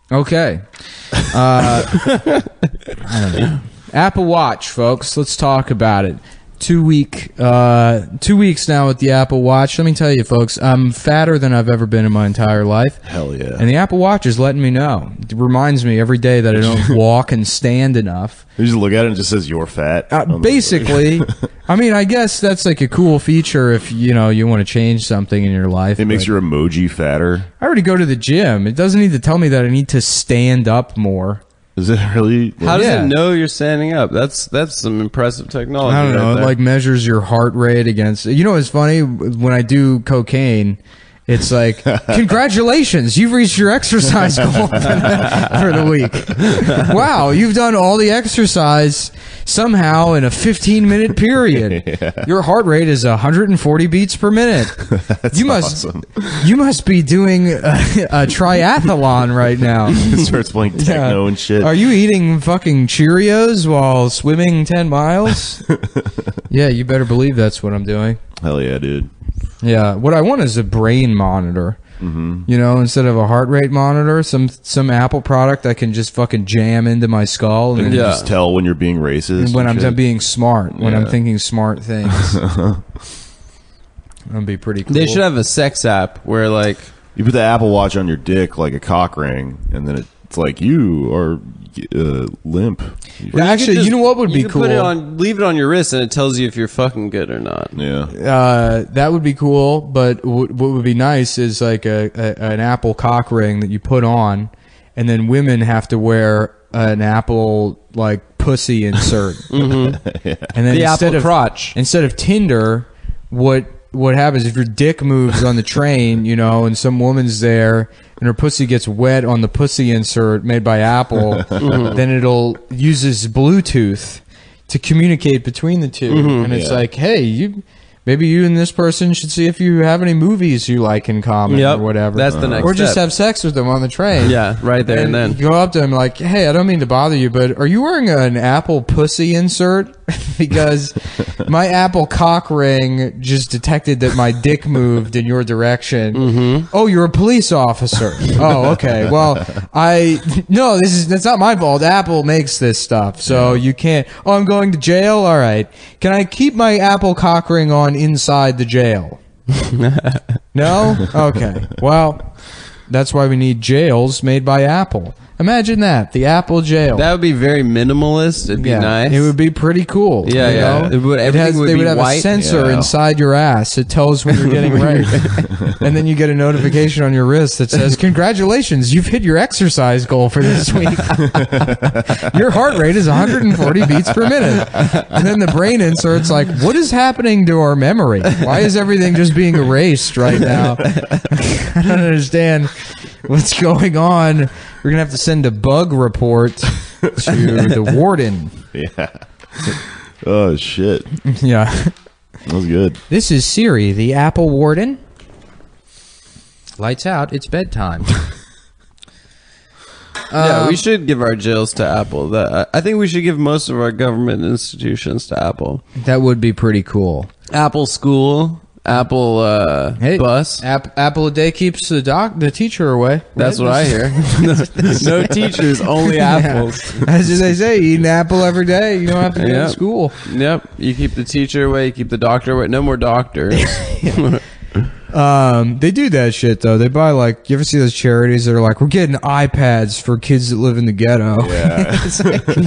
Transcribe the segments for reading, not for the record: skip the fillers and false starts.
Okay. I don't know. Apple Watch, folks. Let's talk about it. 2 weeks now with the Apple Watch. Let me tell you, folks, I'm fatter than I've ever been in my entire life. Hell yeah. And the Apple Watch is letting me know. It reminds me every day that I don't walk and stand enough. You just look at it and it just says you're fat. Basically, I mean, I guess that's like a cool feature if, you want to change something in your life. It makes your emoji fatter. I already go to the gym. It doesn't need to tell me that I need to stand up more. Is it really? How does it know you're standing up? That's some impressive technology. I don't know. It like measures your heart rate against. You know, it's funny when I do cocaine. It's like, congratulations, you've reached your exercise goal for the week. Wow, you've done all the exercise somehow in a 15-minute period. Yeah. Your heart rate is 140 beats per minute. You must be doing a triathlon right now. It starts playing techno and shit. Are you eating fucking Cheerios while swimming 10 miles? Yeah, you better believe that's what I'm doing. Hell yeah, dude. Yeah, what I want is a brain monitor. Mm-hmm. Instead of a heart rate monitor, some Apple product I can just fucking jam into my skull and just tell when you're being racist. When I'm being smart, when I'm thinking smart things. That'd be pretty cool. They should have a sex app where like you put the Apple Watch on your dick like a cock ring, and then it's like you are limp. Yeah, actually, you know what would be cool? Leave it on your wrist, and it tells you if you're fucking good or not. Yeah, that would be cool. But what would be nice is like an Apple cock ring that you put on, and then women have to wear an Apple like pussy insert. Mm-hmm. Yeah. And then the Apple crotch instead of Tinder, what happens if your dick moves on the train, and some woman's there and her pussy gets wet on the pussy insert made by Apple, then it'll uses Bluetooth to communicate between the two. And it's like, hey, maybe you and this person should see if you have any movies you like in common or whatever. That's the next Or just step. have sex with them on the train. Yeah, right there and then. You go up to them like, hey, I don't mean to bother you, but are you wearing an Apple pussy insert? Because my Apple cock ring just detected that my dick moved in your direction. Mm-hmm. Oh, you're a police officer. Oh, okay. Well, that's not my fault. Apple makes this stuff, so you can't. Oh, I'm going to jail? All right. Can I keep my Apple cock ring on inside the jail? No? Okay. Well, that's why we need jails made by Apple. Imagine that, the Apple jail. That would be very minimalist. It'd be nice. It would be pretty cool. Yeah, yeah. They would have a sensor inside your ass. It tells when you're getting raped. And then you get a notification on your wrist that says, congratulations, you've hit your exercise goal for this week. Your heart rate is 140 beats per minute. And then the brain insert's like, what is happening to our memory? Why is everything just being erased right now? I don't understand what's going on. We're going to have to send a bug report to the warden. Yeah. Oh, shit. Yeah. That was good. This is Siri, the Apple warden. Lights out. It's bedtime. Yeah, we should give our jails to Apple. I think we should give most of our government institutions to Apple. That would be pretty cool. Apple School, Apple Bus. Apple a day keeps the teacher away. That's what I hear. No teachers, only apples. As they say, eat an apple every day. You don't have to go to school. Yep. You keep the teacher away, you keep the doctor away. No more doctors. They do that shit though. They buy you ever see those charities that are like, we're getting iPads for kids that live in the ghetto. Yeah. It's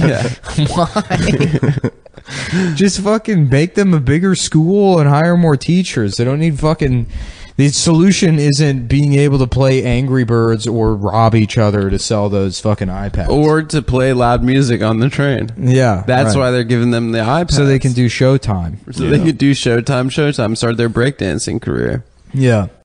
like, why? Just fucking make them a bigger school and hire more teachers. They don't need the solution isn't being able to play Angry Birds or rob each other to sell those fucking iPads. Or to play loud music on the train. Yeah. That's why they're giving them the iPads. So they can do Showtime. They could do Showtime, start their breakdancing career. Yeah.